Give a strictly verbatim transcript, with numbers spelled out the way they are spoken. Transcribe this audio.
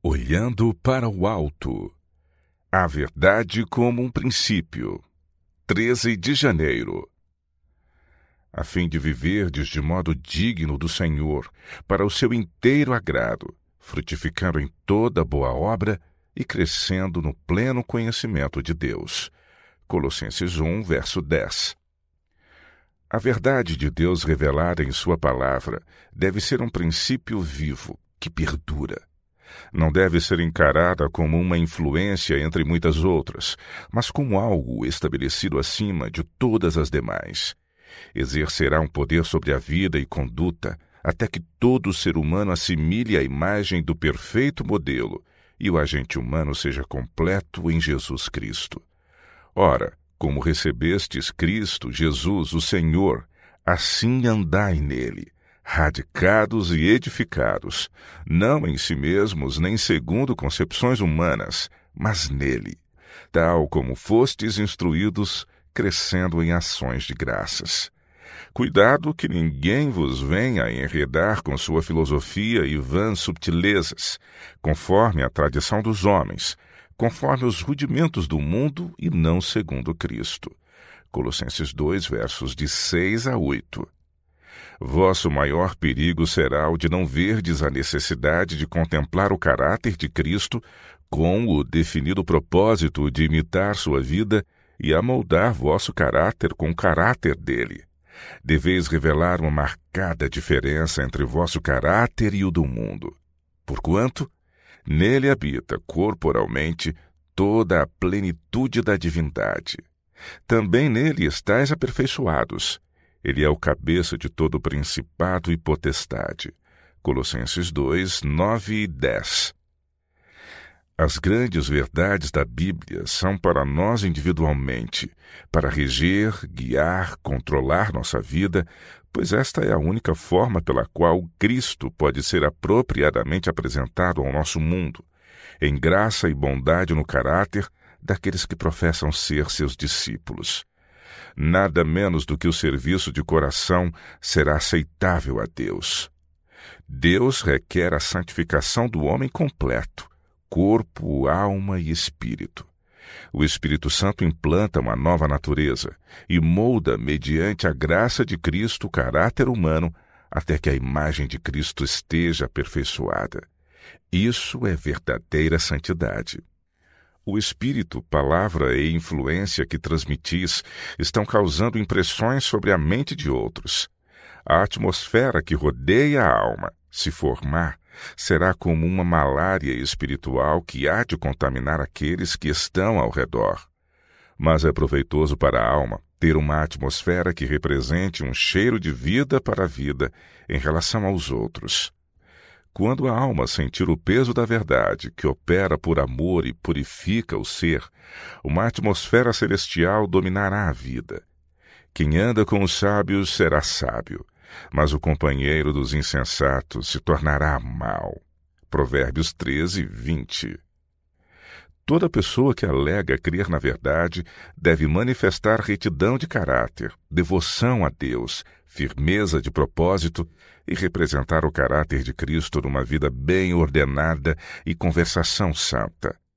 Olhando para o alto. A verdade como um princípio. treze de janeiro. A fim de viverdes de modo digno do Senhor, para o seu inteiro agrado, frutificando em toda boa obra e crescendo no pleno conhecimento de Deus. Colossenses um, verso dez. A verdade de Deus revelada em sua palavra deve ser um princípio vivo, que perdura. Não deve ser encarada como uma influência entre muitas outras, mas como algo estabelecido acima de todas as demais. Exercerá um poder sobre a vida e conduta, até que todo ser humano assimile a imagem do perfeito modelo e o agente humano seja completo em Jesus Cristo. Ora, como recebestes Cristo, Jesus, o Senhor, assim andai nele, radicados e edificados, não em si mesmos nem segundo concepções humanas, mas nele, tal como fostes instruídos, crescendo em ações de graças. Cuidado que ninguém vos venha a enredar com sua filosofia e vãs subtilezas, conforme a tradição dos homens, conforme os rudimentos do mundo e não segundo Cristo. Colossenses dois, versos de seis a oito. Vosso maior perigo será o de não verdes a necessidade de contemplar o caráter de Cristo com o definido propósito de imitar sua vida e amoldar vosso caráter com o caráter dele. Deveis revelar uma marcada diferença entre vosso caráter e o do mundo, porquanto nele habita corporalmente toda a plenitude da divindade. Também nele estáis aperfeiçoados. Ele é o cabeça de todo principado e potestade. Colossenses dois, nove e dez. As grandes verdades da Bíblia são para nós individualmente, para reger, guiar, controlar nossa vida, pois esta é a única forma pela qual Cristo pode ser apropriadamente apresentado ao nosso mundo, em graça e bondade no caráter daqueles que professam ser seus discípulos. Nada menos do que o serviço de coração será aceitável a Deus. Deus requer a santificação do homem completo, corpo, alma e espírito. O Espírito Santo implanta uma nova natureza e molda, mediante a graça de Cristo, o caráter humano, até que a imagem de Cristo esteja aperfeiçoada. Isso é verdadeira santidade. O Espírito, palavra e influência que transmitis estão causando impressões sobre a mente de outros. A atmosfera que rodeia a alma, se formar, será como uma malária espiritual que há de contaminar aqueles que estão ao redor. Mas é proveitoso para a alma ter uma atmosfera que represente um cheiro de vida para a vida em relação aos outros. Quando a alma sentir o peso da verdade, que opera por amor e purifica o ser, uma atmosfera celestial dominará a vida. Quem anda com os sábios será sábio, mas o companheiro dos insensatos se tornará mau. Provérbios treze, vinte. Toda pessoa que alega crer na verdade deve manifestar retidão de caráter, devoção a Deus, firmeza de propósito e representar o caráter de Cristo numa vida bem ordenada e conversação santa.